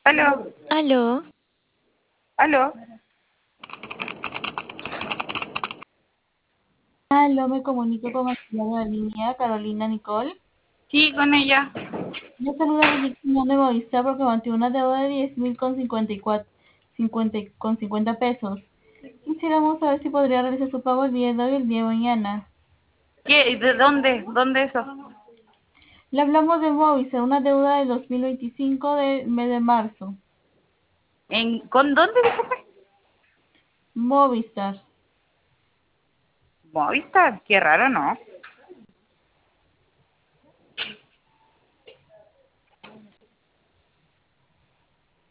Aló, Aló, aló. Aló, me comunico con la línea Carolina Nicole. Sí, con ella. Yo saludo a Ricky de Movistar porque mantuvo una deuda de 10.000 con 54, 50 pesos. Quisiéramos saber si podría realizar su pago el día de hoy o el día de mañana. ¿Qué? ¿De dónde? ¿Dónde eso? Le hablamos de Movistar, una deuda del 2025 del mes de marzo. ¿Con dónde, disculpe? Movistar. Movistar. Qué raro, ¿no?